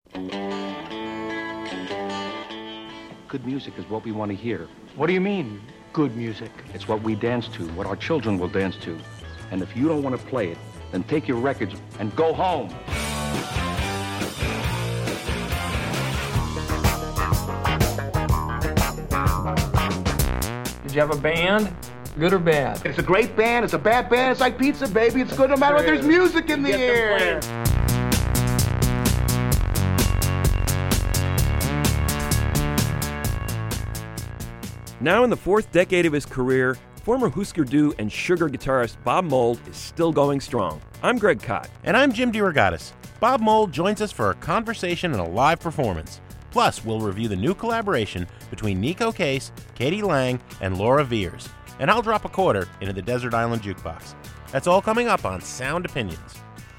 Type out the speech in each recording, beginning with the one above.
Good music is what we want to hear. What do you mean, good music? It's what we dance to, what our children will dance to. And if you don't want to play it, then take your records and go home. Did you have a band? Good or bad? It's a great band. It's a bad band. It's like pizza, baby. It's good no matter what. There's music in the air. Now in the fourth decade of his career, former Husker Du and Sugar guitarist Bob Mould is still going strong. I'm Greg Kot. And I'm Jim DeRogatis. Bob Mould joins us for a conversation and a live performance. Plus, we'll review the new collaboration between Neko Case, Katie Lang, and Laura Veirs. And I'll drop a quarter into the Desert Island Jukebox. That's all coming up on Sound Opinions.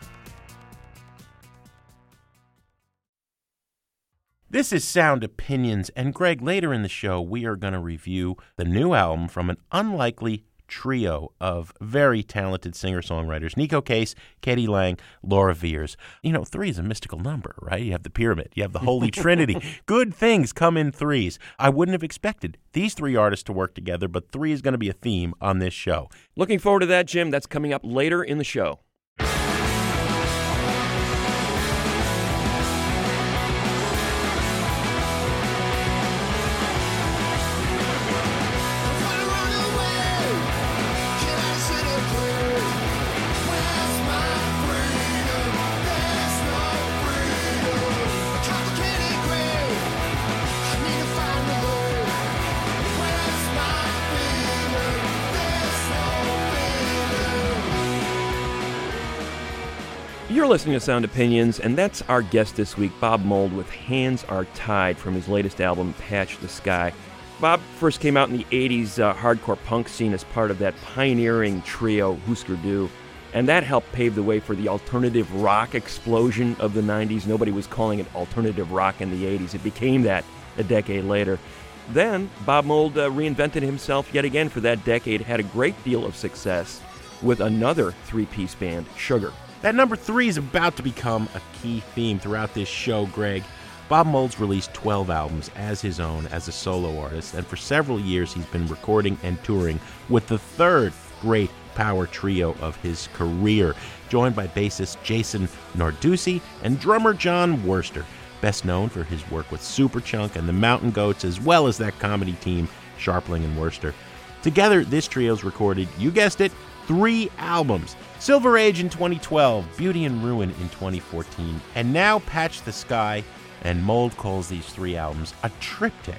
This is Sound Opinions, and Greg, later in the show, we are going to review the new album from an unlikely trio of very talented singer-songwriters. Neko Case, Katie Lang, Laura Veirs. You know, 3 is a mystical number, right? You have the pyramid, you have the Holy Trinity. Good things come in threes. I wouldn't have expected these 3 artists to work together, but 3 is going to be a theme on this show. Looking forward to that, Jim. That's coming up later in the show. You're listening to Sound Opinions, and that's our guest this week, Bob Mould, with Hands Are Tied from his latest album, Patch the Sky. Bob first came out in the 80s hardcore punk scene as part of that pioneering trio, Husker Du, and that helped pave the way for the alternative rock explosion of the 90s. Nobody was calling it alternative rock in the 80s. It became that a decade later. Then Bob Mould reinvented himself yet again for that decade, had a great deal of success with another 3-piece band, Sugar. That number 3 is about to become a key theme throughout this show, Greg. Bob Mould's released 12 albums as his own as a solo artist, and for several years he's been recording and touring with the third great power trio of his career, joined by bassist Jason Narducy and drummer Jon Wurster, best known for his work with Superchunk and the Mountain Goats, as well as that comedy team, Sharpling and Wurster. Together, this trio's recorded, you guessed it, 3 albums. Silver Age in 2012, Beauty and Ruin in 2014, and now Patch the Sky, and Mould calls these 3 albums a triptych.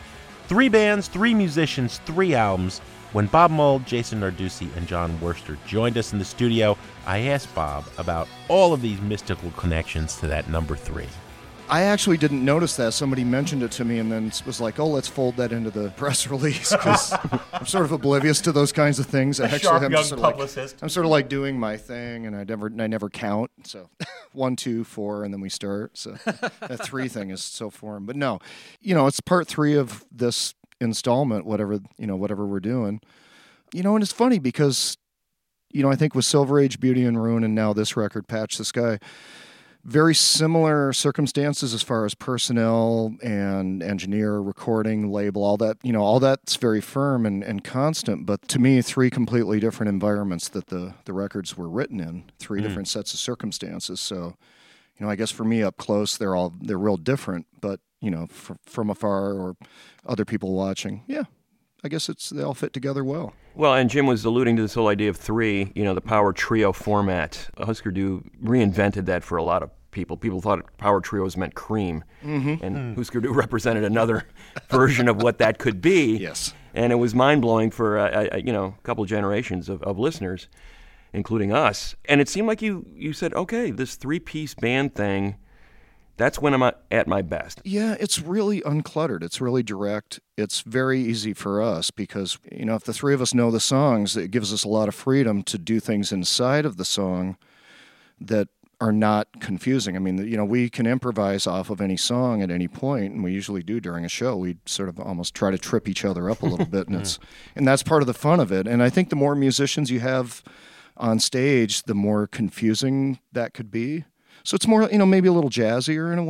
3 bands, 3 musicians, 3 albums. When Bob Mould, Jason Narducy, and Jon Wurster joined us in the studio, I asked Bob about all of these mystical connections to that number 3. I actually didn't notice that. Somebody mentioned it to me and then was like, oh, let's fold that into the press release, because I'm sort of oblivious to those kinds of things. I'm sort of like doing my thing, and I never count. So 1, 2, 4, and then we start. So that 3 thing is so foreign. But no, it's part 3 of this installment, whatever we're doing. And it's funny because, I think with Silver Age, Beauty and Ruin, and now this record, Patch the Sky, very similar circumstances as far as personnel and engineer, recording, label, all that. All that's very firm and constant. But to me, 3 completely different environments that the records were written in, 3 different sets of circumstances. So, I guess for me up close, they're real different. But from afar or other people watching, yeah, I guess they all fit together well. Well, and Jim was alluding to this whole idea of 3, the power trio format. Husker Du reinvented that for a lot of people. People thought power trios meant cream, and Husker Du represented another version of what that could be. Yes. And it was mind-blowing for a couple generations of listeners, including us. And it seemed like you said, okay, this 3-piece band thing, that's when I'm at my best. Yeah, it's really uncluttered. It's really direct. It's very easy for us because, if the 3 of us know the songs, it gives us a lot of freedom to do things inside of the song that are not confusing. I mean, we can improvise off of any song at any point, and we usually do during a show. We sort of almost try to trip each other up a little bit, and that's part of the fun of it. And I think the more musicians you have on stage, the more confusing that could be. So it's more, maybe a little jazzier in a way.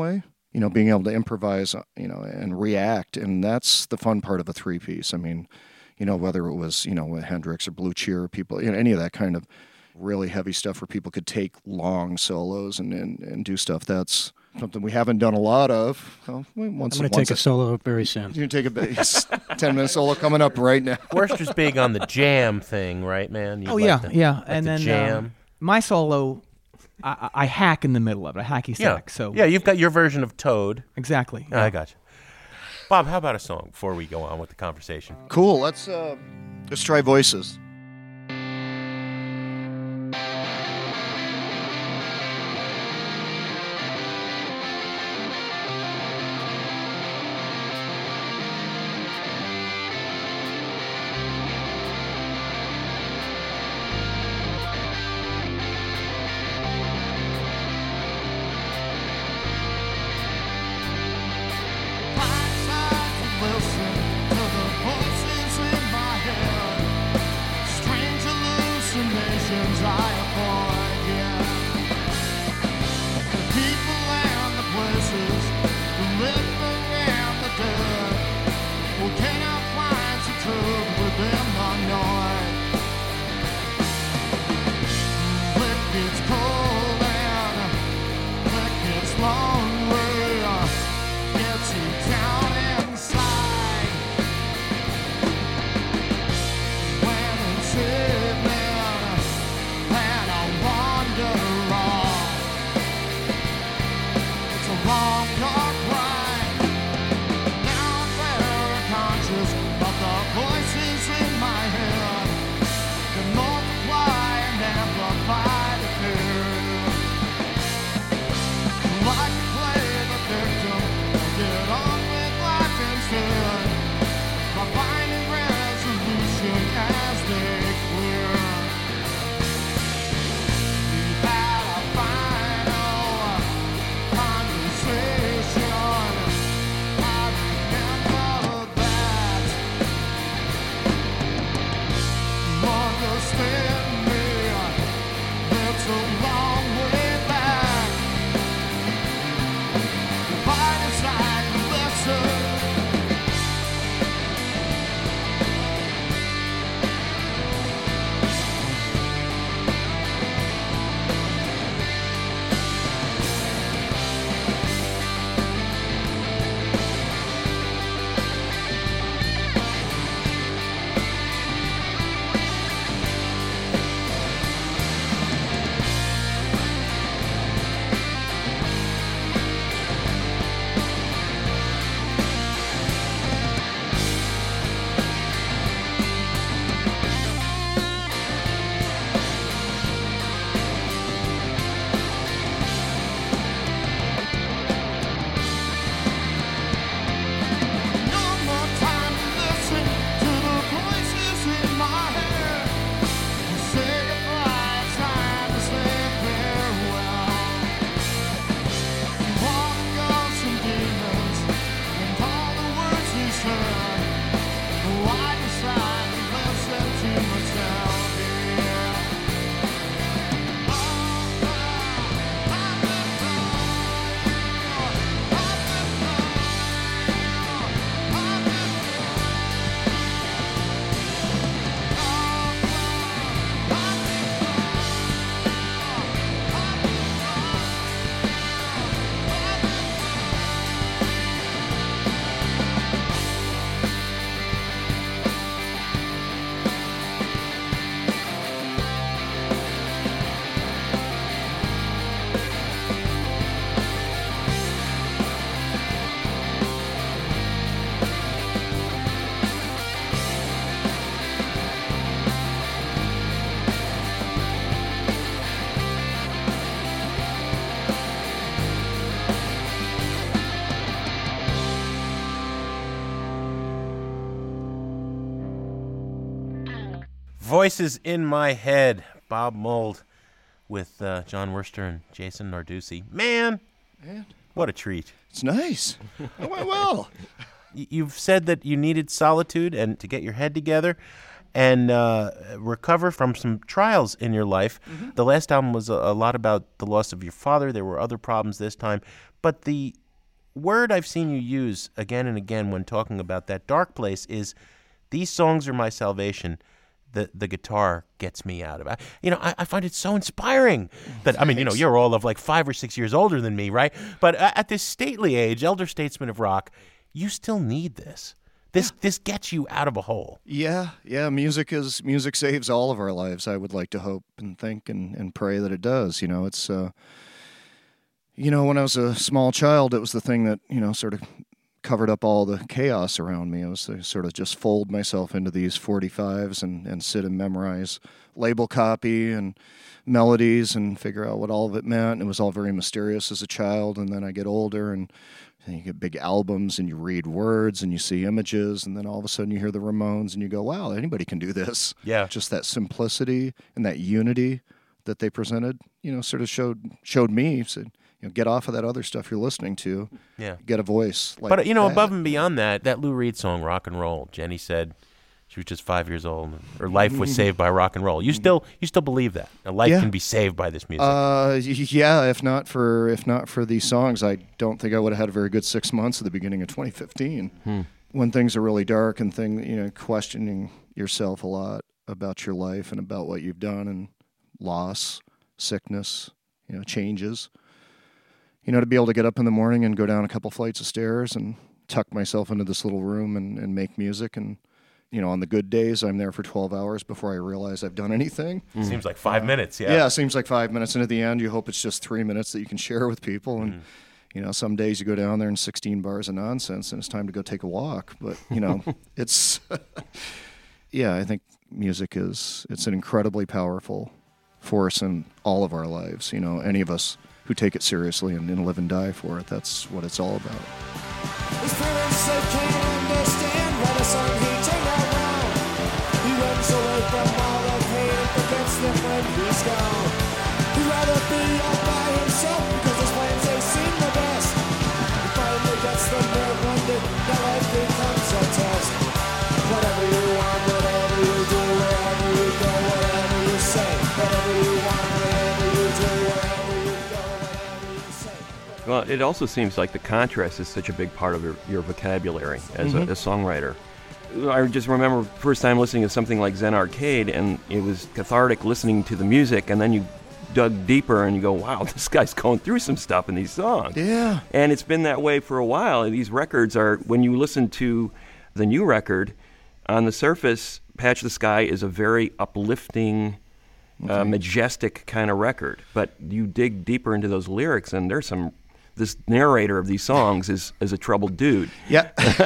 being able to improvise, and react. And that's the fun part of a three-piece. I mean, whether it was, with Hendrix or Blue Cheer, people, any of that kind of really heavy stuff where people could take long solos and do stuff. That's something we haven't done a lot of. Well, I'm going to take a solo very soon. You're going to take a 10-minute solo coming up right now. Worcester's big on the jam thing, right, man? And then jam. My solo, I hack in the middle of it. I hacky sack. So yeah, you've got your version of Toad. Exactly. I got you. Bob, how about a song before we go on with the conversation? Cool. Let's try Voices. Voices in My Head, Bob Mould with John Worcester and Jason Narducy. Man, what a treat. It's nice. It went well. You've said that you needed solitude and to get your head together and recover from some trials in your life. Mm-hmm. The last album was a lot about the loss of your father. There were other problems this time. But the word I've seen you use again and again when talking about that dark place is, these songs are my salvation. The guitar gets me out of it. I find it so inspiring that, you're all of like 5 or 6 years older than me, right? But at this stately age, elder statesman of rock, you still need this. This gets you out of a hole. Yeah. Music saves all of our lives. I would like to hope and think and pray that it does. It's when I was a small child, it was the thing that sort of covered up all the chaos around me. I was sort of just fold myself into these 45s and sit and memorize label copy and melodies and figure out what all of it meant. And it was all very mysterious as a child. And then I get older and you get big albums and you read words and you see images. And then all of a sudden you hear the Ramones and you go, wow, anybody can do this. Yeah. Just that simplicity and that unity that they presented, sort of showed me, said, get off of that other stuff you're listening to. Yeah. Get a voice. But above and beyond that Lou Reed song, Rock and Roll, Jenny said she was just 5 years old. Her life was saved by rock and roll. You still believe that a life can be saved by this music? Yeah. If not for these songs, I don't think I would have had a very good 6 months at the beginning of 2015. When things are really dark and questioning yourself a lot about your life and about what you've done and loss, sickness, changes. To be able to get up in the morning and go down a couple flights of stairs and tuck myself into this little room and make music. And, on the good days, I'm there for 12 hours before I realize I've done anything. Seems like 5 minutes, yeah. Yeah, it seems like 5 minutes. And at the end, you hope it's just 3 minutes that you can share with people. And, some days you go down there and 16 bars of nonsense and it's time to go take a walk. But, it's, I think music it's an incredibly powerful force in all of our lives. Any of us who take it seriously and live and die for it. That's what it's all about. His parents can't understand what a song he turned around. He runs away from all of hate, forgets them when he's gone. He'd rather be all by himself because his plans they seem the best. He finally gets the nerve one day, now life becomes a test. Whatever you want, whatever you do, wherever you go, whatever you say, whatever you want, whatever you do, wherever you go, whatever you say. Well, it also seems like the contrast is such a big part of your vocabulary as a songwriter. I just remember first time listening to something like Zen Arcade, and it was cathartic listening to the music, and then you dug deeper and you go, wow, this guy's going through some stuff in these songs. Yeah. And it's been that way for a while. These records are, when you listen to the new record, on the surface, Patch the Sky is a very uplifting, majestic kind of record. But you dig deeper into those lyrics, and there's this narrator of these songs is a troubled dude. Yeah.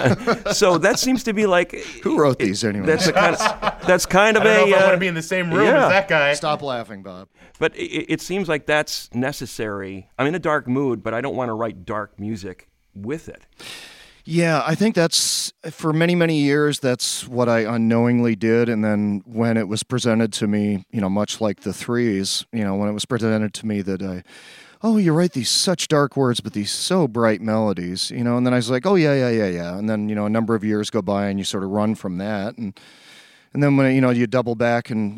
So that seems to be like, who wrote these anyway? That's kind of I don't know if I want to be in the same room as that guy. Stop laughing, Bob. But it seems like that's necessary. I'm in a dark mood, but I don't want to write dark music with it. Yeah, I think that's, for many, many years, that's what I unknowingly did. And then when it was presented to me, much like the Threes, when it was presented to me that you write these such dark words, but these so bright melodies, and then I was like, oh, yeah. And then, a number of years go by and you sort of run from that. And then when, you double back and,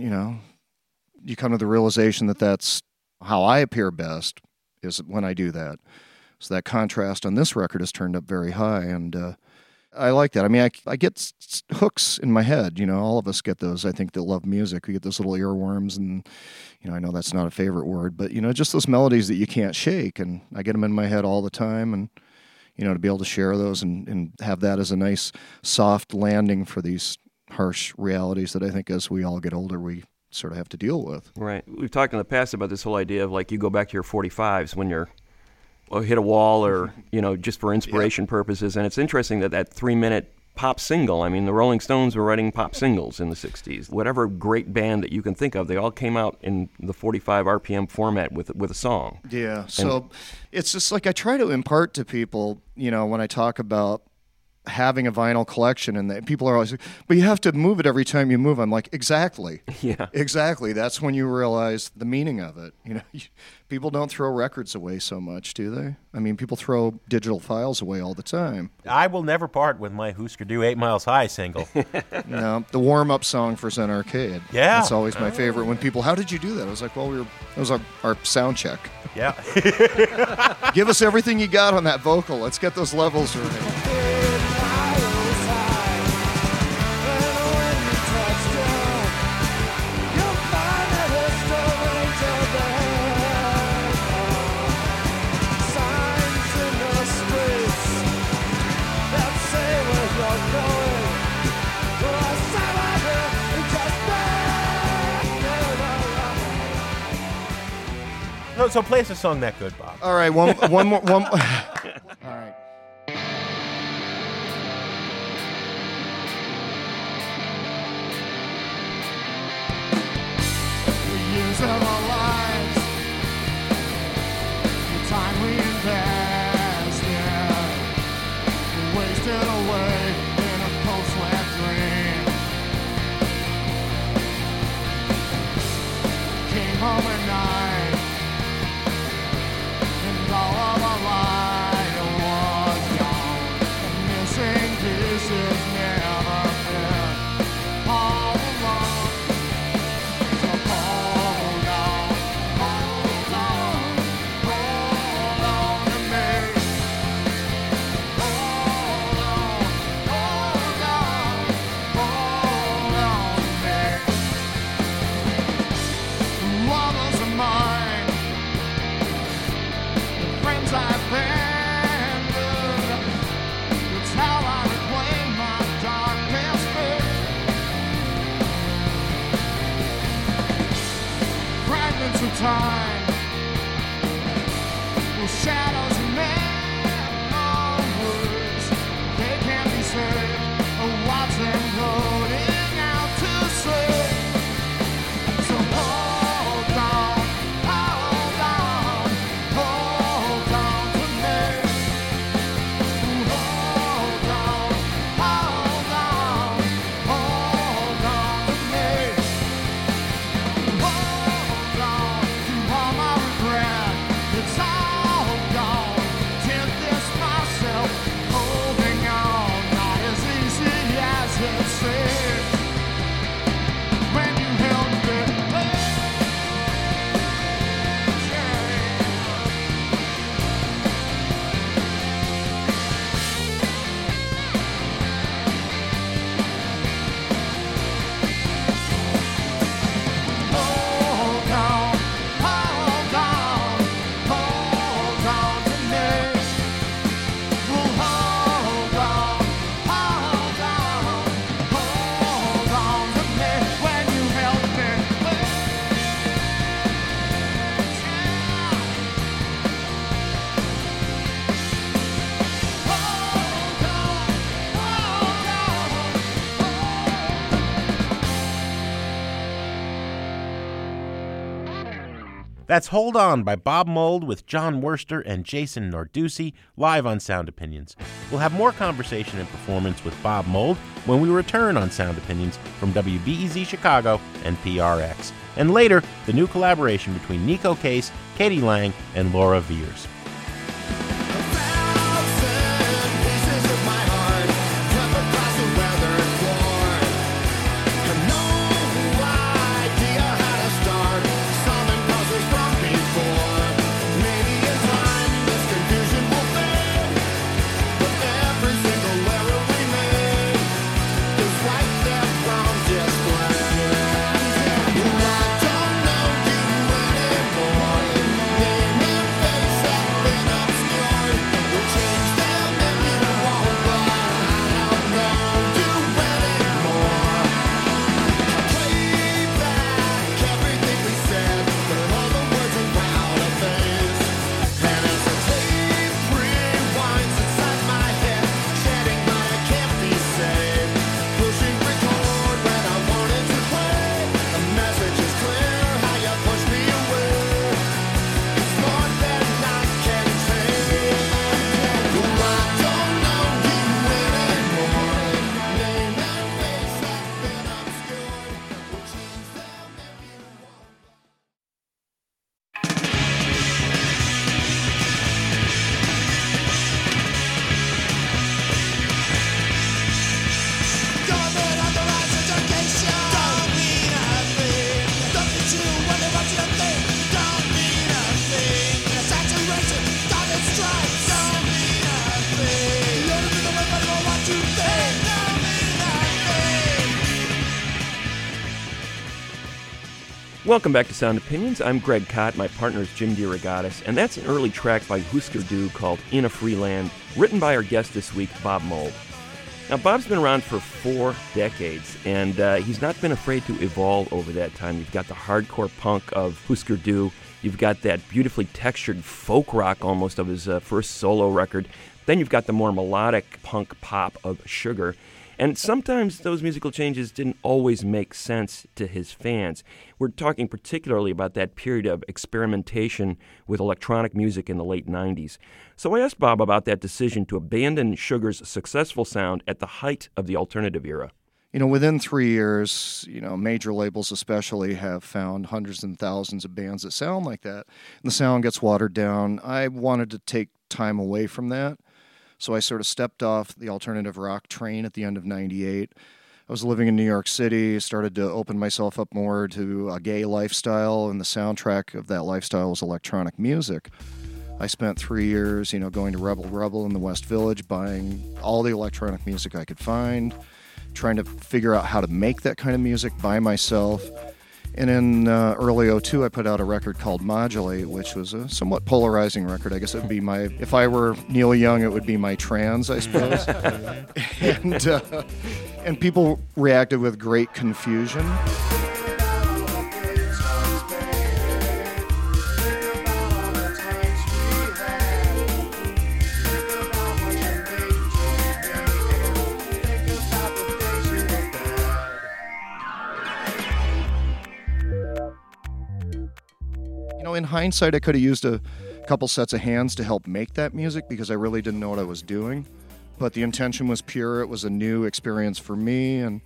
you come to the realization that that's how I appear best is when I do that. So that contrast on this record has turned up very high, and I like that. I mean, I get hooks in my head. All of us get those. I think that love music. We get those little earworms, and I know that's not a favorite word, but just those melodies that you can't shake, and I get them in my head all the time, and to be able to share those and have that as a nice soft landing for these harsh realities that I think as we all get older we sort of have to deal with. Right. We've talked in the past about this whole idea of like you go back to your 45s when you're hit a wall or, just for inspiration purposes. And it's interesting that 3-minute pop single, I mean, the Rolling Stones were writing pop singles in the 60s. Whatever great band that you can think of, they all came out in the 45 RPM format with a song. Yeah, so it's just like I try to impart to people, when I talk about having a vinyl collection, and people are always like, but you have to move it every time you move. I'm like, exactly. Yeah. Exactly. That's when you realize the meaning of it. You know, people don't throw records away so much, do they? I mean, people throw digital files away all the time. I will never part with my Husker Du 8 Miles High single. No, the warm-up song for Zen Arcade. Yeah. That's always my favorite. When people, how did you do that? I was like, well, it was our sound check. Yeah. Give us everything you got on that vocal. Let's get those levels right. So play us a song that good, Bob. All right, one more. All right. The years of our lives, the time we invested, wasted away in a post-lab dream. Came home at night. All of our life was gone. Missing pieces never been all alone. So hold on to me. Hold on to me. Lovers of mine. Friends I've abandoned. It's how I reclaim my darkest fear. Fragments of time, with shadows and memories. They can't be saved. Watch them floating out to sea. So hold on. That's Hold On by Bob Mould with John Worster and Jason Narducci live on Sound Opinions. We'll have more conversation and performance with Bob Mould when we return on Sound Opinions from WBEZ Chicago and PRX. And later, the new collaboration between Nico Case, Katie Lang, and Laura Veers. Don't know you anymore. Welcome back to Sound Opinions. I'm Greg Kot. My partner is Jim DeRogatis, and that's an early track by Husker Du called In a Free Land, written by our guest this week, Bob Mould. Now, Bob's been around for 4 decades, and he's not been afraid to evolve over that time. You've got the hardcore punk of Husker Du. You've got that beautifully textured folk rock almost of his first solo record. Then you've got the more melodic punk pop of Sugar. And sometimes those musical changes didn't always make sense to his fans. We're talking particularly about that period of experimentation with electronic music in the late 90s. So I asked Bob about that decision to abandon Sugar's successful sound at the height of the alternative era. You know, within 3 years, major labels especially have found hundreds and thousands of bands that sound like that. And the sound gets watered down. I wanted to take time away from that. So I sort of stepped off the alternative rock train at the end of 98. I was living in New York City, started to open myself up more to a gay lifestyle, and the soundtrack of that lifestyle was electronic music. I spent 3 years, going to Rebel in the West Village, buying all the electronic music I could find, trying to figure out how to make that kind of music by myself. And in early 2002, I put out a record called Modulate, which was a somewhat polarizing record. I guess it would be if I were Neil Young, it would be my trans, I suppose. And people reacted with great confusion. In hindsight, I could have used a couple sets of hands to help make that music because I really didn't know what I was doing. But the intention was pure. It was a new experience for me. And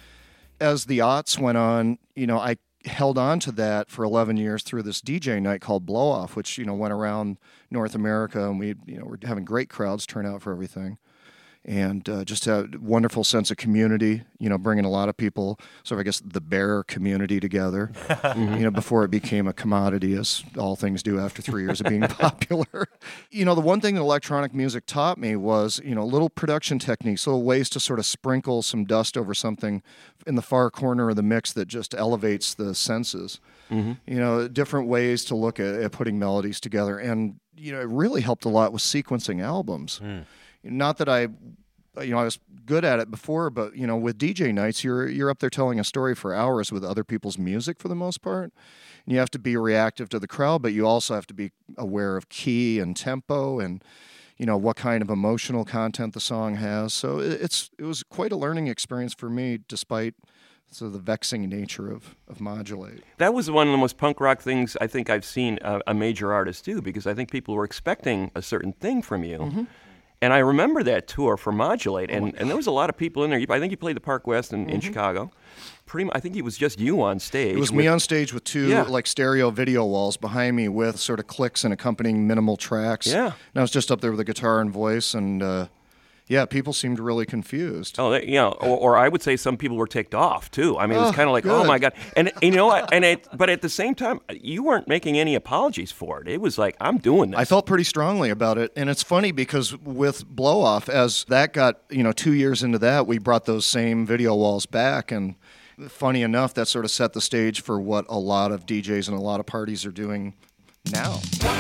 as the aughts went on, I held on to that for 11 years through this DJ night called Blow Off, which, went around North America, and we, were having great crowds turn out for everything. And just a wonderful sense of community, bringing a lot of people, sort of, I guess, the bear community together, before it became a commodity, as all things do after 3 years of being popular. The one thing that electronic music taught me was, little production techniques, little ways to sort of sprinkle some dust over something in the far corner of the mix that just elevates the senses. Different ways to look at putting melodies together. And, it really helped a lot with sequencing albums. Not that I was good at it before, but, with DJ nights, you're up there telling a story for hours with other people's music for the most part. And you have to be reactive to the crowd, but you also have to be aware of key and tempo and, what kind of emotional content the song has. So it was quite a learning experience for me, despite the vexing nature of Modulate. That was one of the most punk rock things I think I've seen a major artist do, because I think people were expecting a certain thing from you. Mm-hmm. And I remember that tour for Modulate, and there was a lot of people in there. I think you played the Park West in Chicago. I think it was just you on stage. It was me on stage with two stereo video walls behind me with sort of clicks and accompanying minimal tracks. Yeah. And I was just up there with a guitar and voice, and people seemed really confused. Oh, or I would say some people were ticked off too. I mean, it was kind of like, good. oh my God. And but at the same time, you weren't making any apologies for it. It was like, I'm doing this. I felt pretty strongly about it, and it's funny because with Blow Off, as that got 2 years into that, we brought those same video walls back, and funny enough, that sort of set the stage for what a lot of DJs and a lot of parties are doing now.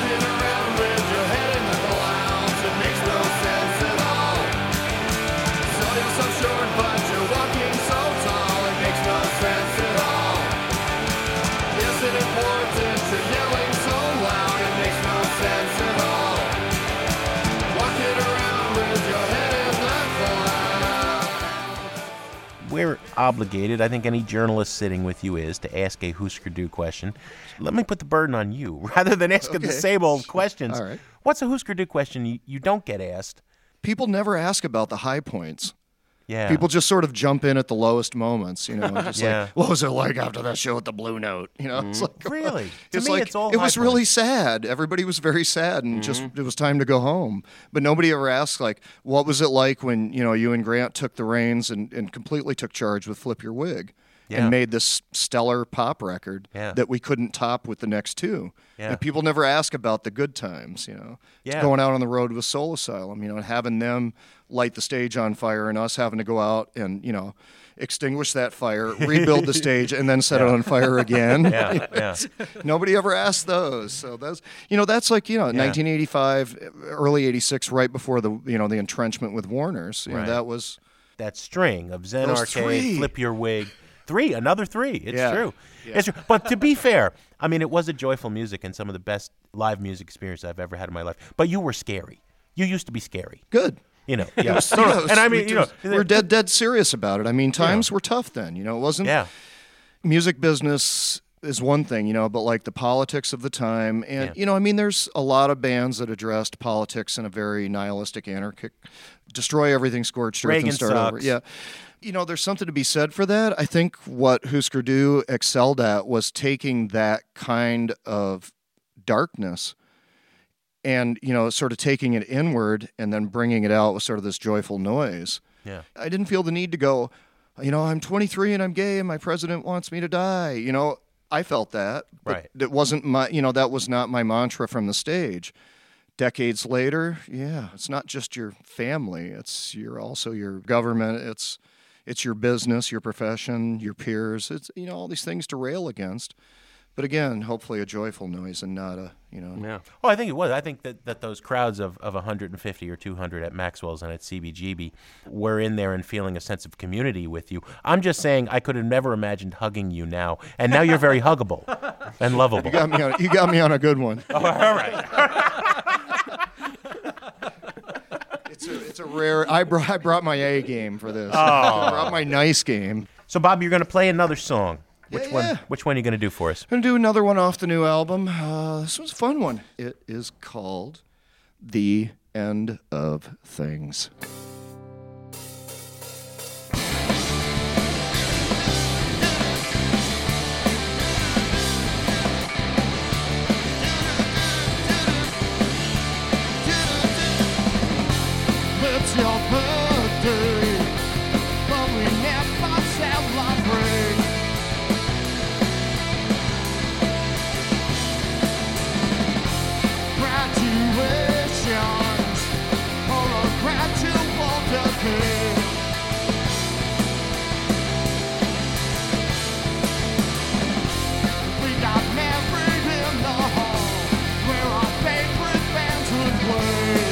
We're obligated, I think any journalist sitting with you is, to ask a Husker Du question. Let me put the burden on you. Rather than asking the same old questions, all right. What's a Husker Du question you don't get asked? People never ask about the high points. Yeah. People just sort of jump in at the lowest moments, just like, what was it like after that show at the Blue Note? It's like, really? It's was really sad. Everybody was very sad, and just it was time to go home. But nobody ever asks, like, what was it like when you and Grant took the reins and completely took charge with Flip Your Wig? and made this stellar pop record that we couldn't top with the next two. Yeah. And people never ask about the good times, you know. Yeah. Going out on the road with Soul Asylum, you know, and having them light the stage on fire and us having to go out and, you know, extinguish that fire, rebuild the stage, and then set it on fire again. Nobody ever asked those. So that's, you know, that's like, you know, 1985, early 86, right before the, you know, the entrenchment with Warner's. You know, that was that string of Zen those Arcade, three. Flip Your Wig. Another three. It's true. Yeah. It's true. But to be fair, I mean, it was a joyful music and some of the best live music experience I've ever had in my life. But you were scary. You used to be scary. good. You know, And I mean, you know, we're dead serious about it. I mean, times were tough then. You know, it wasn't. Music business is one thing, you know, but like the politics of the time, and you know, I mean, there's a lot of bands that addressed politics in a very nihilistic, anarchic, destroy everything, scorched earth, Reagan and start sucks. over. Yeah. You know, there's something to be said for that. I think what Husker Du excelled at was taking that kind of darkness and, you know, sort of taking it inward and then bringing it out with sort of this joyful noise. Yeah. I didn't feel the need to go, you know, I'm 23 and I'm gay and my president wants me to die. You know, I felt that. But it wasn't my, you know, that was not my mantra from the stage. Decades later, it's not just your family. It's also your government. It's your business, your profession, your peers. It's, you know, all these things to rail against. But again, hopefully a joyful noise and not a, you know. Yeah. Well, I think it was. I think that those crowds of 150 or 200 at Maxwell's and at CBGB were in there and feeling a sense of community with you. I'm just saying I could have never imagined hugging you now. And now you're very huggable and lovable. You got me on a good one. Oh, all right. It's a rare. I brought my A game for this. Oh. I brought my nice game. So, Bob, you're going to play another song. Which Yeah. one are you going to do for us? I'm going to do another one off the new album. This was a fun one. It is called The End of Things. It's your birthday, but we never celebrate. Graduations or a gradual decay. We got married in the hall where our favorite bands would play.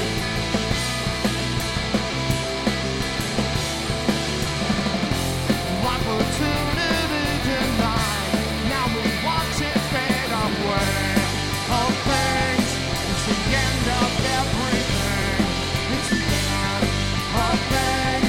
Opportunity denied. Now we watch it fade away. All things, it's the end of everything. It's the end of things.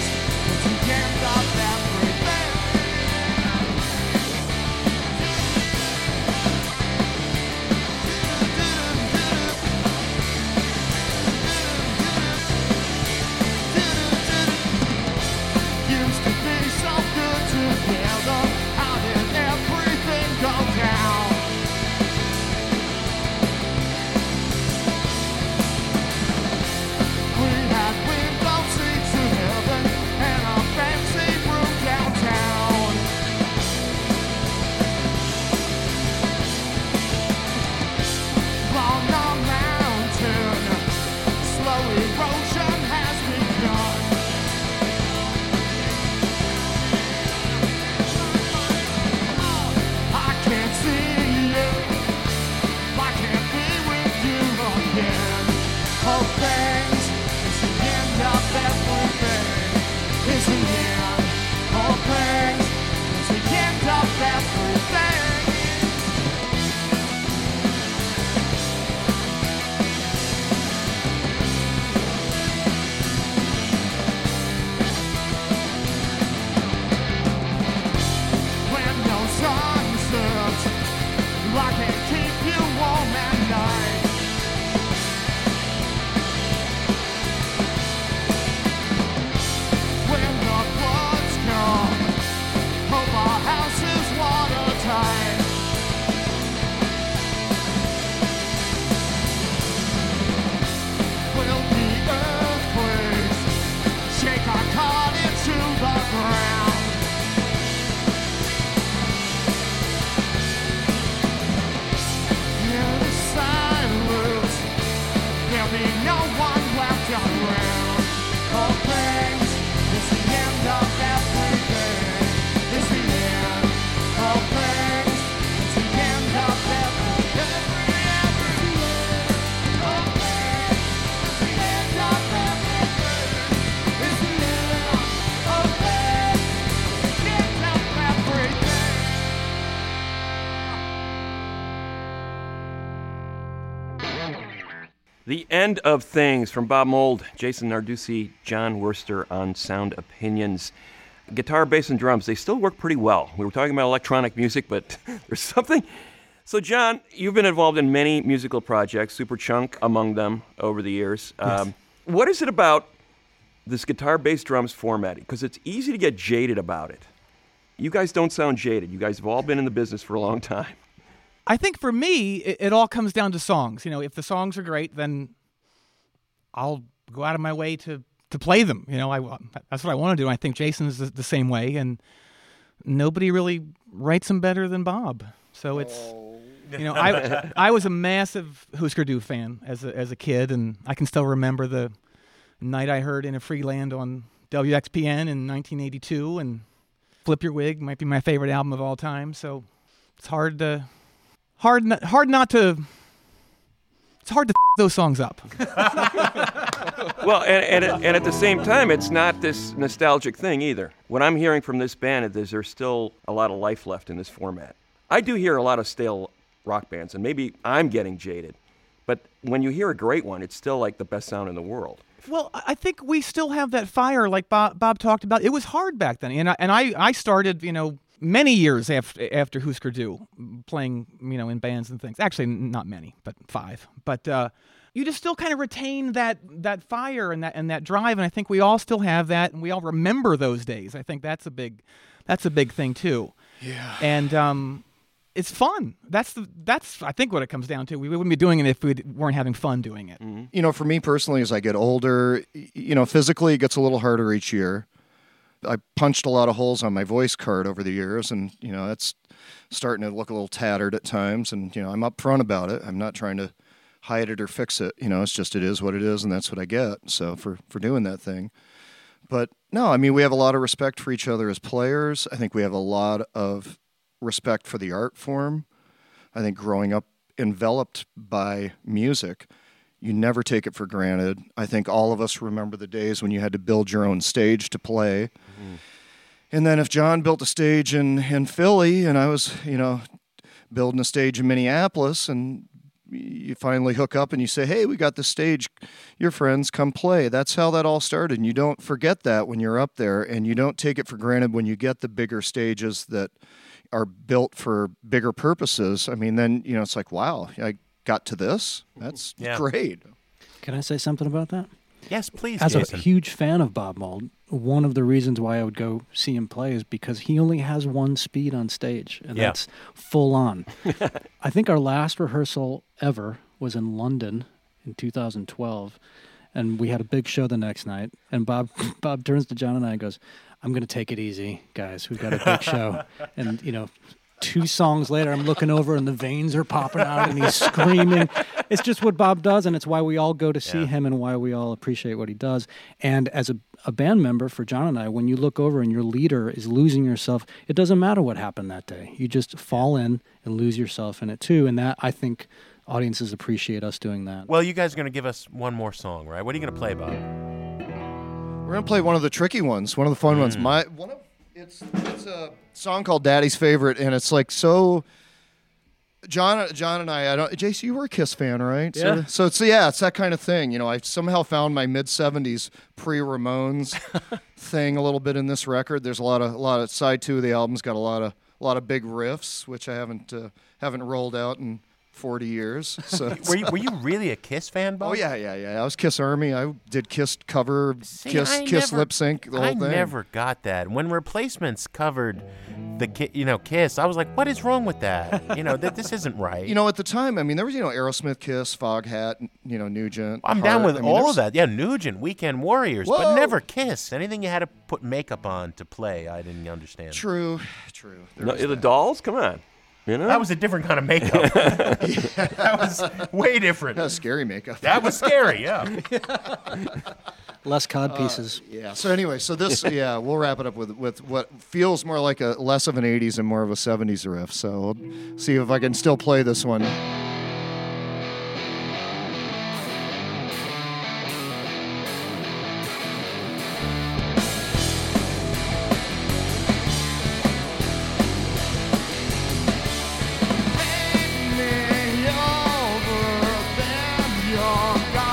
The End of Things from Bob Mould, Jason Narducci, John Worster on Sound Opinions. Guitar, bass, and drums, they still work pretty well. We were talking about electronic music, but there's something. So, John, you've been involved in many musical projects, Superchunk among them over the years. Yes. What is it about this guitar, bass, drums format? Because it's easy to get jaded about it. You guys don't sound jaded. You guys have all been in the business for a long time. I think for me, it all comes down to songs. You know, if the songs are great, then I'll go out of my way to play them. You know, that's what I want to do. I think Jason's the same way, and nobody really writes them better than Bob. So it's, you know, I was a massive Husker Du fan as a kid, and I can still remember the night I heard In a Free Land on WXPN in 1982, and Flip Your Wig might be my favorite album of all time. So it's hard to those songs up. Well, and at the same time, it's not this nostalgic thing either. What I'm hearing from this band is there's still a lot of life left in this format. I do hear a lot of stale rock bands, and maybe I'm getting jaded, but when you hear a great one, it's still like the best sound in the world. Well, I think we still have that fire, like Bob talked about. It was hard back then, and I started, you know, many years after Husker Du, playing, you know, in bands and things. Actually, not many, but 5. But you just still kind of retain that fire and that drive, and I think we all still have that, and we all remember those days. I think that's a big thing too. Yeah. And it's fun. That's I think what it comes down to. We wouldn't be doing it if we weren't having fun doing it. Mm-hmm. You know, for me personally, as I get older, you know, physically it gets a little harder each year. I punched a lot of holes on my voice card over the years, and, you know, that's starting to look a little tattered at times, and, you know, I'm upfront about it. I'm not trying to hide it or fix it. You know, it's just it is what it is, and that's what I get, so for doing that thing. But, no, I mean, we have a lot of respect for each other as players. I think we have a lot of respect for the art form. I think growing up enveloped by music, you never take it for granted. I think all of us remember the days when you had to build your own stage to play. Mm-hmm. And then if John built a stage in Philly and I was, you know, building a stage in Minneapolis, and you finally hook up and you say, hey, we got the stage, your friends, come play. That's how that all started. And you don't forget that when you're up there, and you don't take it for granted when you get the bigger stages that are built for bigger purposes. I mean, then, you know, it's like, wow, I got to this. That's great. Can I say something about that? Yes, please, As Jason. a huge fan of Bob Mould, one of the reasons why I would go see him play is because he only has one speed on stage, and that's full on. I think our last rehearsal ever was in London in 2012, and we had a big show the next night, and Bob turns to John and I and goes, I'm going to take it easy, guys. We've got a big show. And, you know, 2 songs later, I'm looking over and the veins are popping out and he's screaming. It's just what Bob does, and it's why we all go to see him and why we all appreciate what he does. And as a band member for John and I, when you look over and your leader is losing yourself, it doesn't matter what happened that day. You just fall in and lose yourself in it too. And that, I think, audiences appreciate us doing that. Well, you guys are going to give us one more song, right? What are you going to play, Bob? We're going to play one of the tricky ones, one of the fun ones. It's a song called Daddy's Favorite, and it's like so... John and I don't... JC, you were a Kiss fan, right? Yeah. So it's that kind of thing. You know, I somehow found my mid-'70s pre-Ramones thing a little bit in this record. There's a lot of side 2 of the album's got a lot of big riffs, which I haven't rolled out in 40 years. So were you really a Kiss fan, Bob? Oh yeah. I was Kiss Army. I did Kiss cover, Kiss lip sync, the whole thing. I never got that. When Replacements covered the Kiss, I was like, what is wrong with that? You know, this isn't right. You know, at the time, I mean, there was, you know, Aerosmith, Kiss, Foghat, you know, Nugent. I'm Heart. down with I mean, all of that. Yeah, Nugent, Weekend Warriors, Whoa. but never Kiss. Anything you had to put makeup on to play, I didn't understand. True. No, the Dolls? Come on. You know? That was a different kind of makeup. That was way different. That was scary makeup. That was scary, yeah. Less cod pieces. Yeah. So anyway, this, we'll wrap it up with what feels more like a less of an 80s and more of a 70s riff. So we'll see if I can still play this one. Your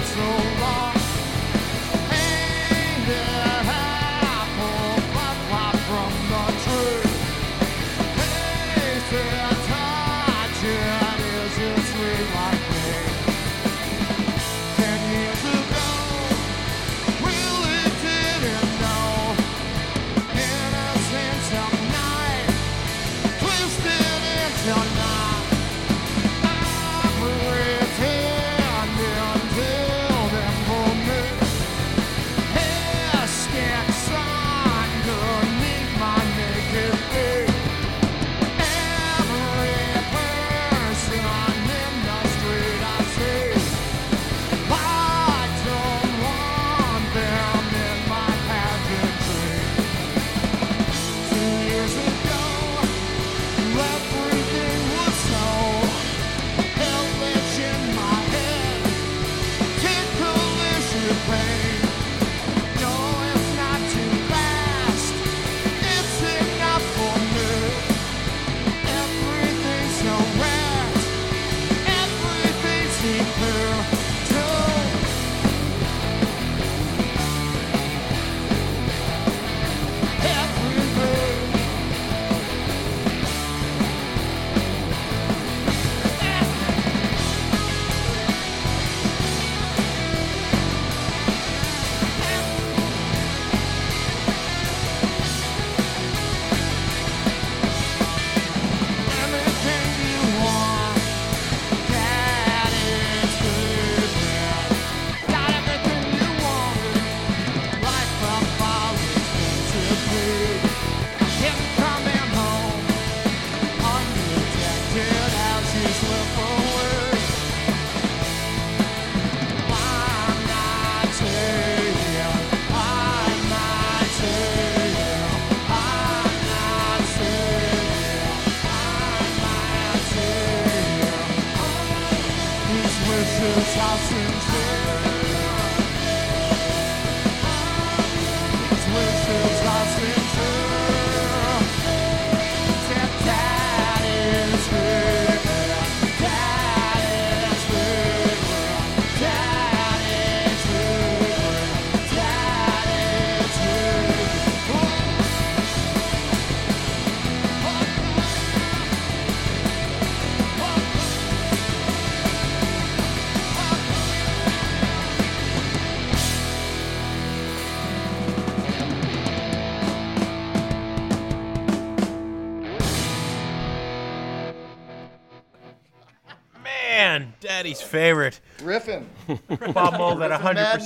Daddy's favorite. Riffin. Bob Mould at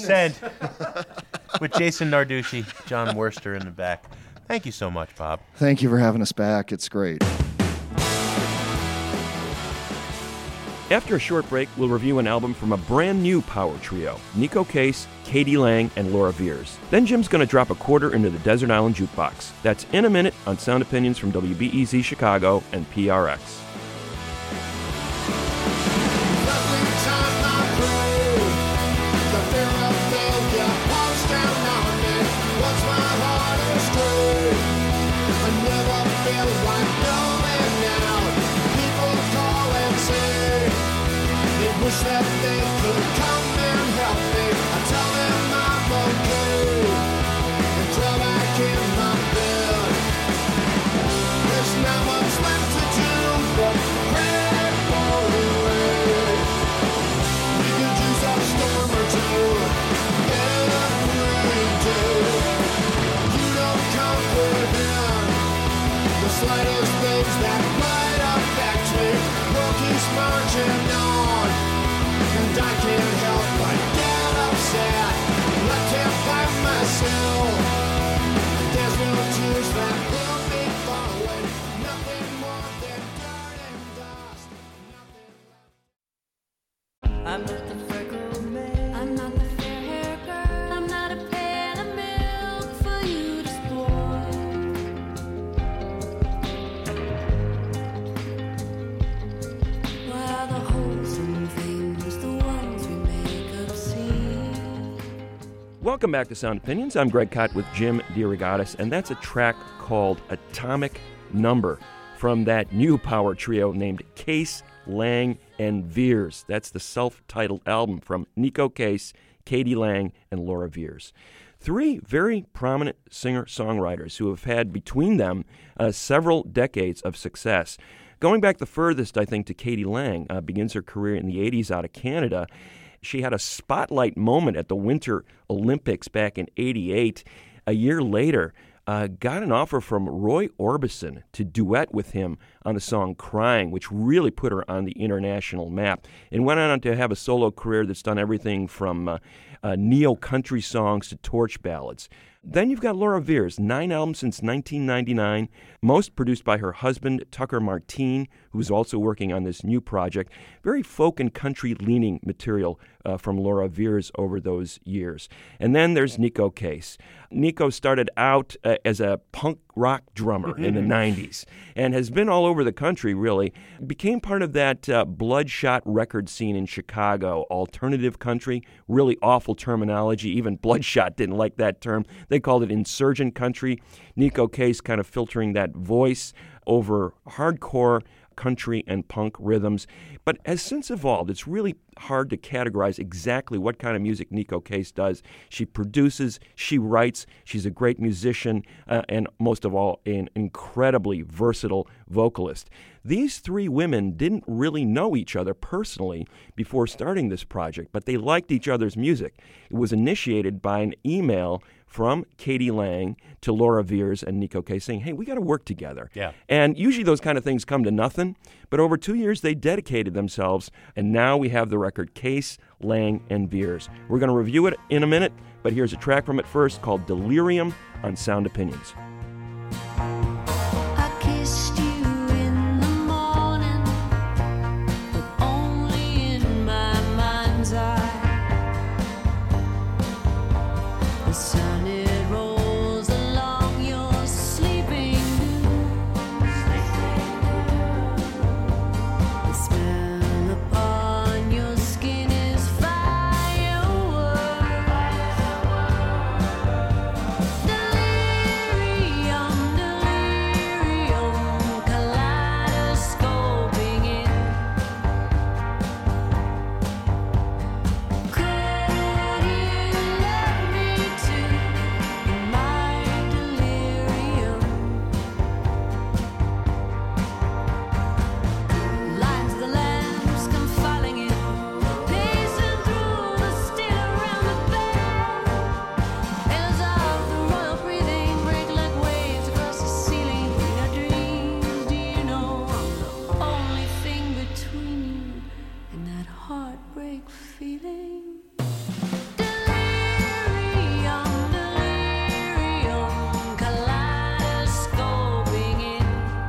100%. With Jason Narducci, John Worster in the back. Thank you so much, Bob. Thank you for having us back. It's great. After a short break, we'll review an album from a brand new power trio, Nico Case, Katie Lang, and Laura Veers. Then Jim's going to drop a quarter into the Desert Island Jukebox. That's in a minute on Sound Opinions from WBEZ Chicago and PRX. Wish that they could come and help me. I tell them I'm okay and crawl back in my bed. There's not much left to do but pray for the rain. We could use a storm or two every day. You don't comprehend the slightest things that might affect me. World keeps marching on, and I can't help but get upset. I can't find myself. There's no tears that will be falling. Nothing more than dirt and dust. I'm not the freckled man. I'm not the fair hair girl. I'm not a pan of milk for you to spoil. While the wholesome things, the ones we make obscene. Welcome back to Sound Opinions. I'm Greg Kot with Jim DeRogatis, and that's a track called Atomic Number from that new power trio named Case, Lang, and Veers. That's the self-titled album from Neko Case, Katie Lang, and Laura Veers. Three very prominent singer-songwriters who have had between them several decades of success. Going back the furthest, I think, to Katie Lang, begins her career in the 80s out of Canada. She had a spotlight moment at the Winter Olympics back in 88. A year later, got an offer from Roy Orbison to duet with him on the song Crying, which really put her on the international map, and went on to have a solo career that's done everything from neo-country songs to torch ballads. Then you've got Laura Veers, 9 albums since 1999, most produced by her husband, Tucker Martine, who's also working on this new project. Very folk and country-leaning material from Laura Veers over those years. And then there's Neko Case. Neko started out as a punk rock drummer in the 90s and has been all over the country, really. Became part of that Bloodshot record scene in Chicago, alternative country, really awful terminology. Even Bloodshot didn't like that term. They called it insurgent country. Neko Case kind of filtering that voice over hardcore country and punk rhythms, but has since evolved. It's really hard to categorize exactly what kind of music Neko Case does. She produces, she writes, she's a great musician, and most of all, an incredibly versatile vocalist. These three women didn't really know each other personally before starting this project, but they liked each other's music. It was initiated by an email from Katie Lang to Laura Veers and Neko Case saying, hey, we got to work together. Yeah. And usually those kind of things come to nothing, but over 2 years they dedicated themselves, and now we have the record Case, Lang, and Veers. We're going to review it in a minute, but here's a track from it first called Delirium on Sound Opinions. I kissed you in the morning, but only in my mind's eye. The sun it rolls along your sleeping dunes. The smell upon your skin is fireworks. Delirium, delirium, kaleidoscoping in. Could you love me too in my delirium? Lines of the lamps come filing in, pacing through the still around the bed. Halos of the royal breathing break like waves across the ceiling. In our dreams, do you know I'm the only thing between you and that heartbreak feeling? Delirium, delirium, kaleidoscoping in.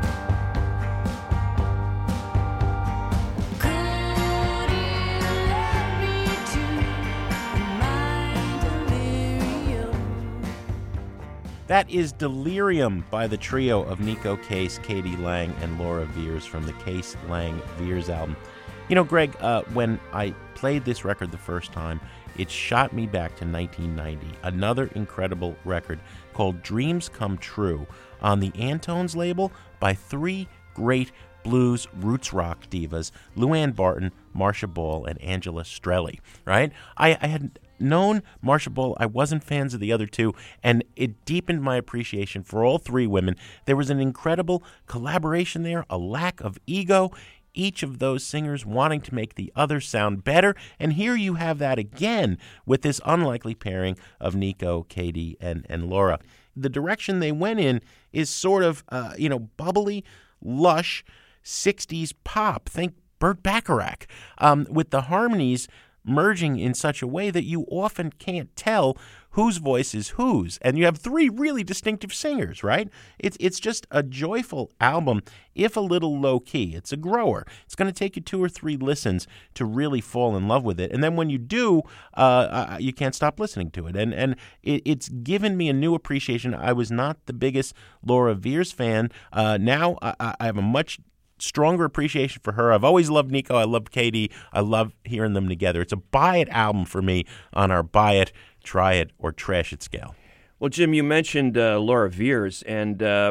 Could you let me too in my delirium? That is Delirium by the trio of Neko Case, Katie Lang, and Laura Veers from the Case, Lang, Veers album. You know, Greg, when I played this record the first time, it shot me back to 1990. Another incredible record called Dreams Come True on the Antones label by three great blues roots rock divas, Luann Barton, Marcia Ball, and Angela Strelly, right? I had known Marcia Ball. I wasn't fans of the other two, and it deepened my appreciation for all three women. There was an incredible collaboration there, a lack of ego, each of those singers wanting to make the other sound better, and here you have that again with this unlikely pairing of Neko, Katie, and Laura. The direction they went in is sort of, bubbly, lush 60s pop. Think Burt Bacharach, with the harmonies merging in such a way that you often can't tell whose voice is whose. And you have three really distinctive singers, right? It's just a joyful album, if a little low-key. It's a grower. It's going to take you 2 or 3 listens to really fall in love with it. And then when you do, you can't stop listening to it. And it's given me a new appreciation. I was not the biggest Laura Veers fan. Now I have a much stronger appreciation for her. I've always loved Neko. I love Katie. I love hearing them together. It's a buy it album for me on our buy it, try it, or trash it scale. Well, Jim, you mentioned Laura Veers, and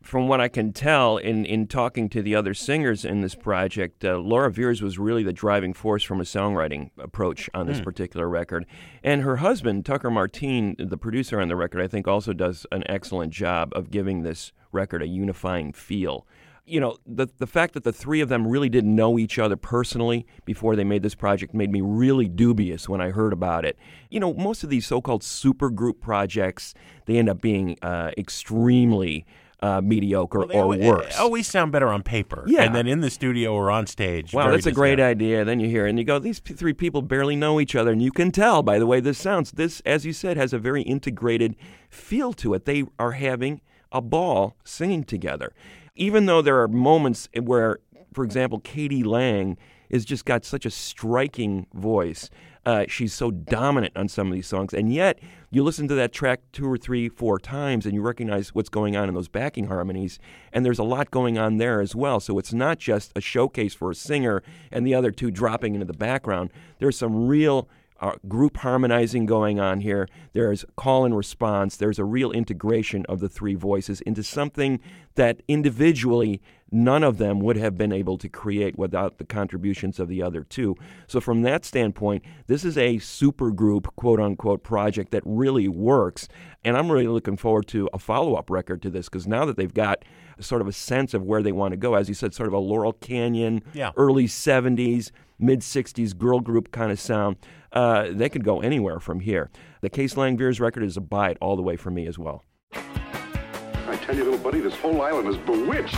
from what I can tell in talking to the other singers in this project, Laura Veers was really the driving force from a songwriting approach on this particular record. And her husband, Tucker Martine, the producer on the record, I think also does an excellent job of giving this record a unifying feel. You know, the fact that the three of them really didn't know each other personally before they made this project made me really dubious when I heard about it. You know, most of these so-called supergroup projects, they end up being extremely mediocre or worse. They always sound better on paper. Yeah. And then in the studio or on stage. Wow, very that's a great idea. Then you hear it and you go, these three people barely know each other. And you can tell by the way this sounds. This, as you said, has a very integrated feel to it. They are having a ball singing together. Even though there are moments where, for example, Katie Lang has just got such a striking voice. She's so dominant on some of these songs. And yet, you listen to that track 2 or 3, 4 times, and you recognize what's going on in those backing harmonies. And there's a lot going on there as well. So it's not just a showcase for a singer and the other two dropping into the background. There's some real group harmonizing going on here. There's call and response. There's a real integration of the three voices into something that individually none of them would have been able to create without the contributions of the other two. So from that standpoint, this is a supergroup, quote-unquote, project that really works. And I'm really looking forward to a follow-up record to this, because now that they've got sort of a sense of where they want to go, as you said, sort of a Laurel Canyon, early 70s, mid-60s girl group kind of sound, they could go anywhere from here. The Case Lang Veers record is a buy it all the way for me as well. I tell you, little buddy, this whole island is bewitched.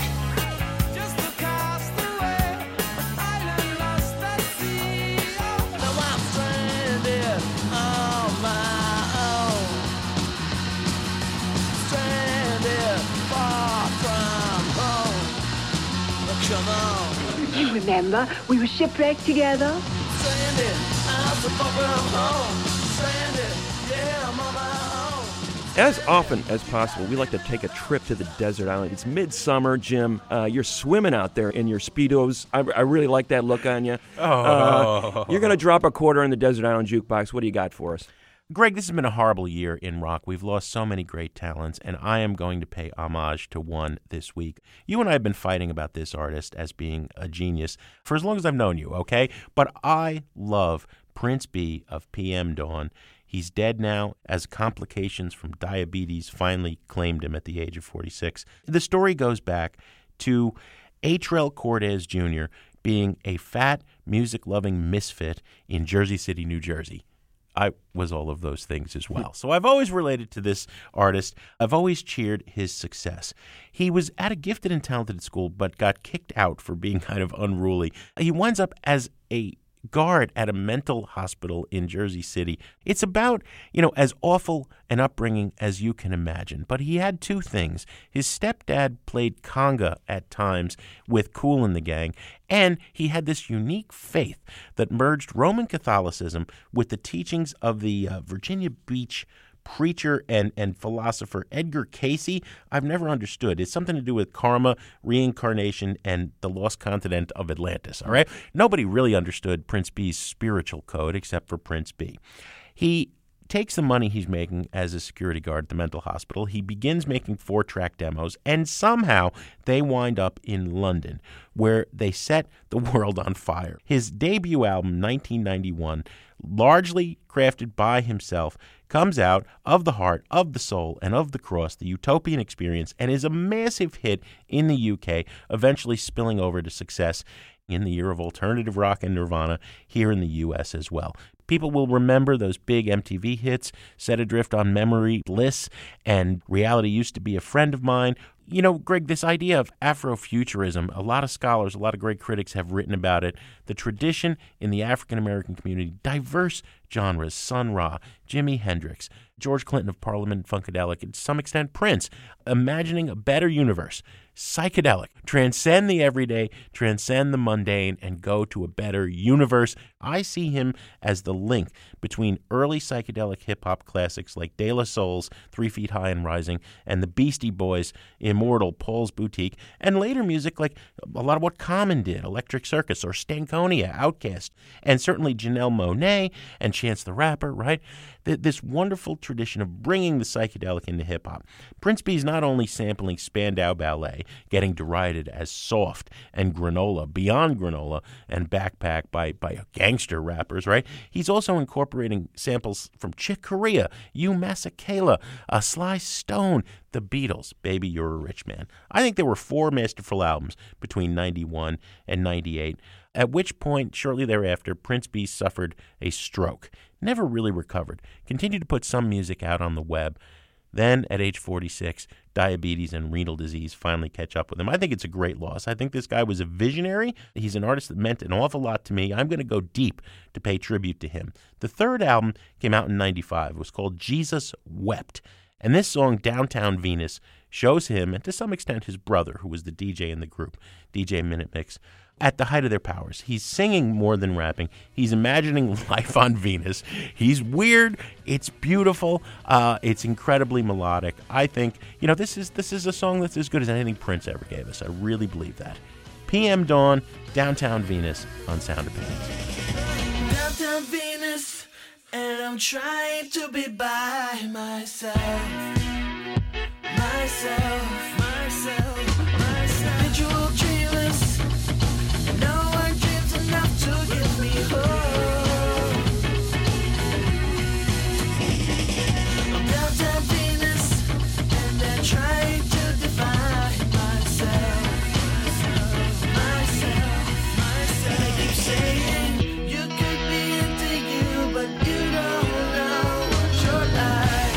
You remember, we were shipwrecked together. As often as possible, we like to take a trip to the desert island. It's midsummer, Jim. You're swimming out there in your Speedos. I really like that look on you. You're going to drop a quarter in the desert island jukebox. What do you got for us? Greg, this has been a horrible year in rock. We've lost so many great talents, and I am going to pay homage to one this week. You and I have been fighting about this artist as being a genius for as long as I've known you, okay? But I love Prince B of PM Dawn. He's dead now as complications from diabetes finally claimed him at the age of 46. The story goes back to Atrell Cortez Jr. being a fat, music-loving misfit in Jersey City, New Jersey. I was all of those things as well. So I've always related to this artist. I've always cheered his success. He was at a gifted and talented school, but got kicked out for being kind of unruly. He winds up as a guard at a mental hospital in Jersey City. It's about, as awful an upbringing as you can imagine. But he had two things. His stepdad played conga at times with Kool and the Gang, and he had this unique faith that merged Roman Catholicism with the teachings of the Virginia Beach preacher and philosopher Edgar Cayce. I've never understood. It's something to do with karma, reincarnation, and the lost continent of Atlantis, all right? Nobody really understood Prince B's spiritual code except for Prince B. He takes the money he's making as a security guard at the mental hospital. He begins making 4-track demos, and somehow they wind up in London, where they set the world on fire. His debut album, 1991, largely crafted by himself, comes out of the heart, of the soul, and of the cross, the utopian experience, and is a massive hit in the UK, eventually spilling over to success in the year of alternative rock and Nirvana here in the U.S. as well. People will remember those big MTV hits, Set Adrift on Memory, Bliss, and Reality Used to Be a Friend of Mine. Greg, this idea of Afrofuturism, a lot of scholars, a lot of great critics have written about it. The tradition in the African-American community, diverse genres, Sun Ra, Jimi Hendrix, George Clinton of Parliament Funkadelic, and to some extent Prince, imagining a better universe, psychedelic. Transcend the everyday, transcend the mundane, and go to a better universe. I see him as the link between early psychedelic hip-hop classics like De La Soul's 3 Feet High and Rising and the Beastie Boys' immortal Paul's Boutique, and later music like a lot of what Common did, Electric Circus or Stankonia, Outkast, and certainly Janelle Monáe and Chance the Rapper, right? This wonderful tradition of bringing the psychedelic into hip-hop. Prince B's not only sampling Spandau Ballet, getting derided as soft, and Granola, Beyond Granola, and Backpack by gangster rappers, right? He's also incorporating samples from Chick Corea, Hugh Masekela, Sly Stone, the Beatles, Baby You're a Rich Man. I think there were 4 masterful albums between 91 and 98, at which point, shortly thereafter, Prince B suffered a stroke. Never really recovered. Continued to put some music out on the web. Then, at age 46, diabetes and renal disease finally catch up with him. I think it's a great loss. I think this guy was a visionary. He's an artist that meant an awful lot to me. I'm going to go deep to pay tribute to him. The third album came out in 95. It was called Jesus Wept. And this song, Downtown Venus, shows him, and to some extent his brother, who was the DJ in the group, DJ Minute Mix, at the height of their powers. He's singing more than rapping. He's imagining life on Venus. He's weird. It's beautiful. It's incredibly melodic. I think, this is a song that's as good as anything Prince ever gave us. I really believe that. PM Dawn, Downtown Venus on Sound Opinions. Downtown Venus, and I'm trying to be by myself. Visual dreamers, no one dreams enough to give me hope. I'm downtown Venus, and I'm trying to define myself. I keep saying you could be into you, but you don't know what you're like.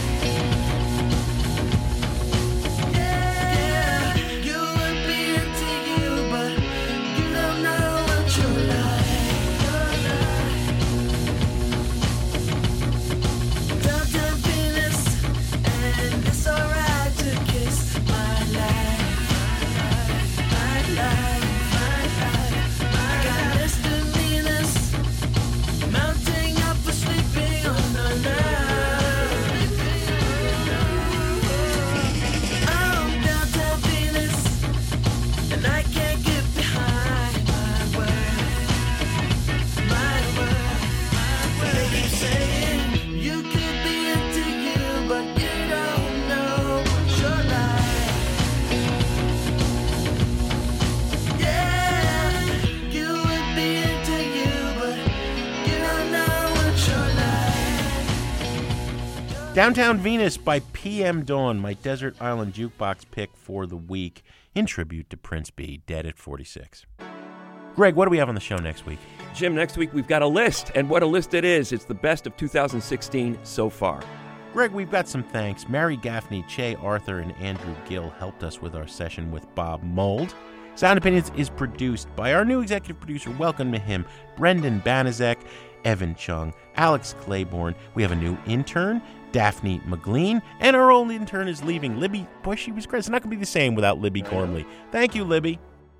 Downtown Venus by PM Dawn, my Desert Island Jukebox pick for the week, in tribute to Prince B, dead at 46. Greg, what do we have on the show next week? Jim, next week we've got a list, and what a list it is. It's the best of 2016 so far. Greg, we've got some thanks. Mary Gaffney, Che Arthur, and Andrew Gill helped us with our session with Bob Mould. Sound Opinions is produced by our new executive producer, welcome to him, Brendan Banaszak, Evan Chung, Alex Claiborne. We have a new intern, Daphne McLean, and our old intern is leaving, Libby. Boy, she was great. It's not going to be the same without Libby Gormley. Thank you, Libby.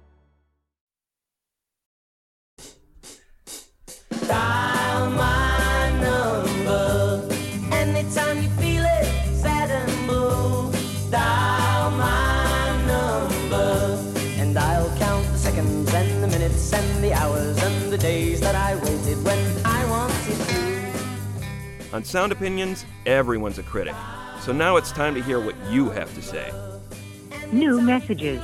Dial my number anytime you feel it, sad and blue. Dial my number, and I'll count the seconds and the minutes and the hours and the days that I waited when I wanted to. On Sound Opinions, everyone's a critic. So now it's time to hear what you have to say. New messages.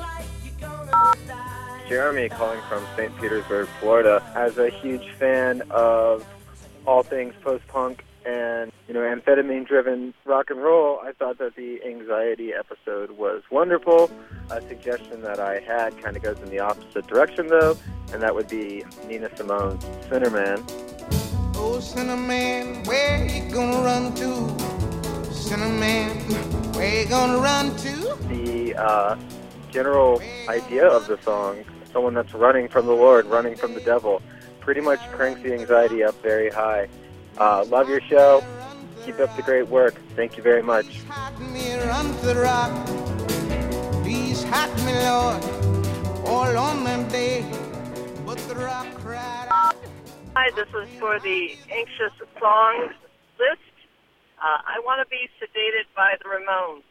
Jeremy calling from St. Petersburg, Florida. As a huge fan of all things post-punk and, amphetamine-driven rock and roll, I thought that the anxiety episode was wonderful. A suggestion that I had kind of goes in the opposite direction, though, and that would be Nina Simone's Sinnerman. Oh, Sinnerman, where you gonna run to? Sinnerman, where you gonna run to? The general idea of the song, someone that's running from the Lord, running from the devil, pretty much cranks the anxiety up very high. Love your show. Keep up the great work. Thank you very much. Run to the rock. Please at me, Lord, all on them day. But the rock cried out. Hi, this is for the Anxious Songs list. I Want to Be Sedated by the Ramones.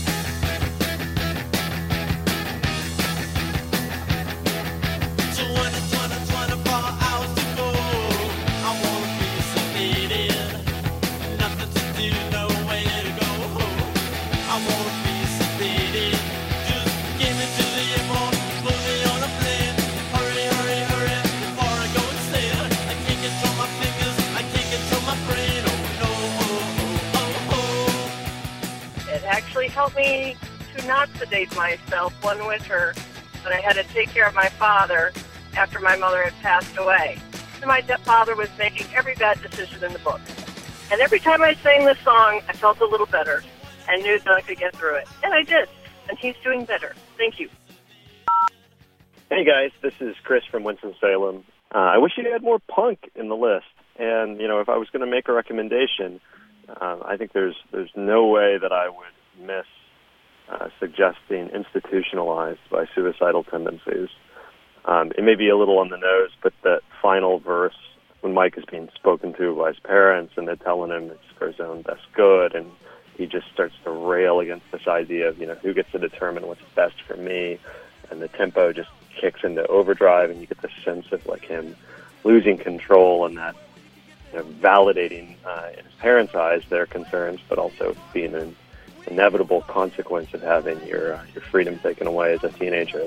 Actually helped me to not sedate myself one winter when I had to take care of my father after my mother had passed away. And my father was making every bad decision in the book. And every time I sang this song, I felt a little better and knew that I could get through it. And I did. And he's doing better. Thank you. Hey guys, this is Chris from Winston-Salem. I wish you had more punk in the list. And, if I was going to make a recommendation, I think there's no way that I would miss suggesting Institutionalized by Suicidal Tendencies. It may be a little on the nose, but that final verse when Mike is being spoken to by his parents and they're telling him it's for his own best good, and he just starts to rail against this idea of, who gets to determine what's best for me, and the tempo just kicks into overdrive, and you get the sense of like him losing control and that validating in his parents' eyes their concerns, but also being an inevitable consequence of having your freedom taken away as a teenager.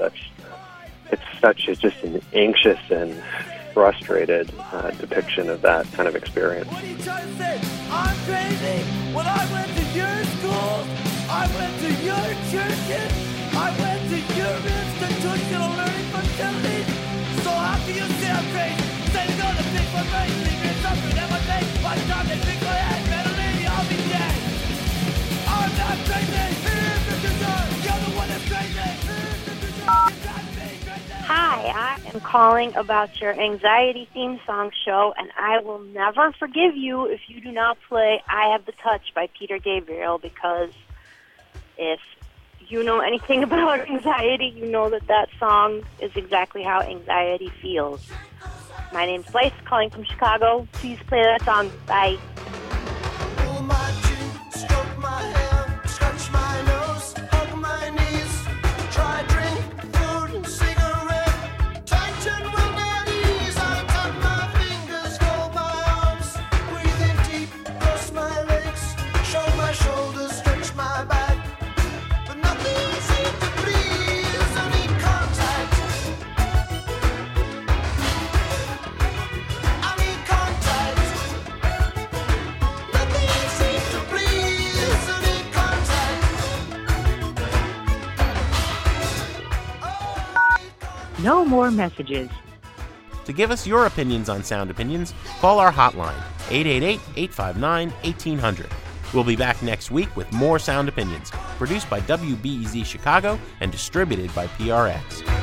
It's just an anxious and frustrated depiction of that kind of experience. What are you trying to say? I'm crazy. When I went to your schools, I went to your churches, I went to your institutional learning facilities. So how can you say I'm crazy? Say you're gonna pick my brain, leave me suffering at my face. By the time they pick my head, better lady, I'll be dead. I'm not crazy. You're the one that's crazy. Hi, I am calling about your anxiety theme song show, and I will never forgive you if you do not play I Have the Touch by Peter Gabriel, because if you know anything about anxiety, you know that song is exactly how anxiety feels. My name's Blythe, calling from Chicago. Please play that song. Bye. Pull my chin, stroke my hair, scratch my nose, hug my knees, try drink, food and cigarette, tighten when at ease. I tuck my fingers, fold my arms, breathe in deep, cross my legs, show my shoulders, stretch my back, but nothing seems to please. I need contact. I need contact. Nothing seems to please. I need contact. No more messages. To give us your opinions on Sound Opinions, call our hotline, 888-859-1800. We'll be back next week with more Sound Opinions, produced by WBEZ Chicago and distributed by PRX.